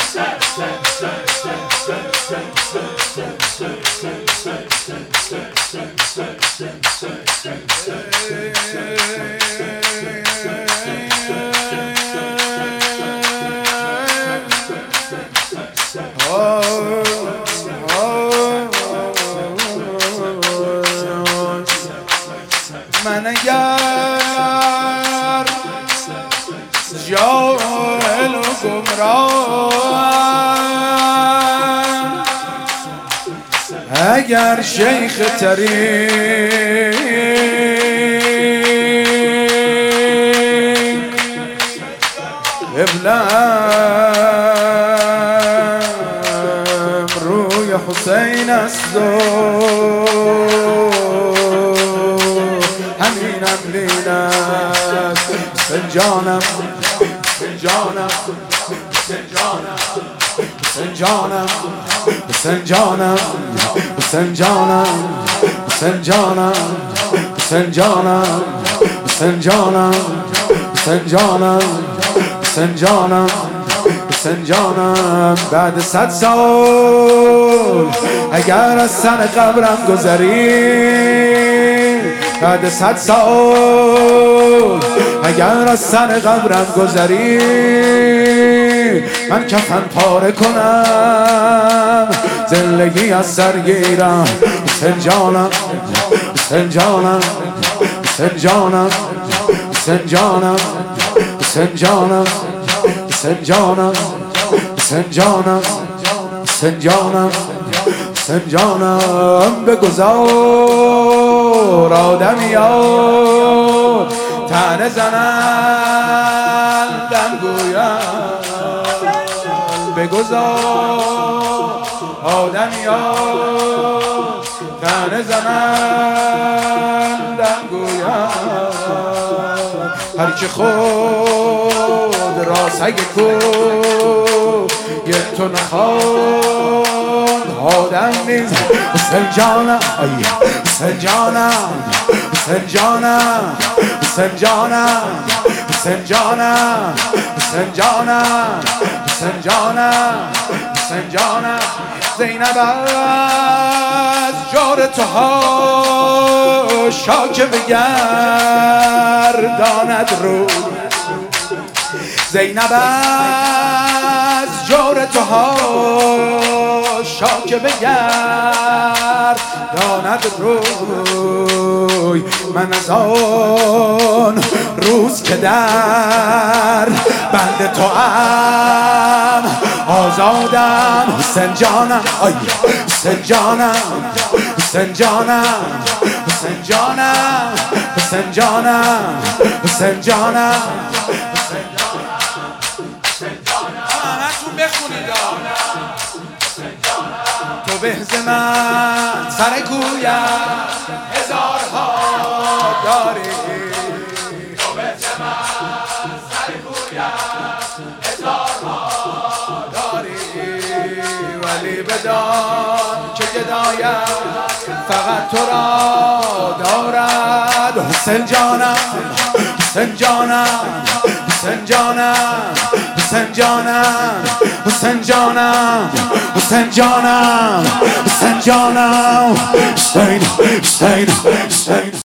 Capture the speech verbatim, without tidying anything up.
من اگر جاهل و گمراهم، اگر شیخ طریق قبله‌ام روی حسین است و همینم لینم سنجانم سنجانم سنجانم سنجانم سنجانم سنجانم سنجانم سنجانم سنجانم سنجانم سنجانم سنجانم بعد صد سال اگر از سر قبرم گذری، بعد صد سال اگر از سر قبرم گذری، من کفن پاره کنم زندگی از سر گیرم. سنجانم سنجانم سنجانم سنجانم سنجانم سنجانم سنجانم سنجانم سنجانم بگذار آدمیان طعنه زنندم گویم، بگذار آدمیان طعنه زنندم گویم، هر که خود را سگ کو یه تو نخواند آدم نیز. سنجانم سنجانم سنجانم سنجانم سنجانم سنجانم سنجانم سنجانم زینب از جور توها شاکه بگرداند رو، زینب از جور توها شاکه بگرداند روی. من از آن روز که در بند تو ام آزادم. سنجانم آی سنجانم سنجانم سنجانم سنجانم سنجانم همتون بخونید تو بهز من سر کویم هزارها داری، تو بهز من سر کویم هزارها داری، ولی بدان که گدایم فقط تو را دارد. سنجانم سنجانم سنجانم سنجانم سنجانم سنجانم سنجانم سین سین سین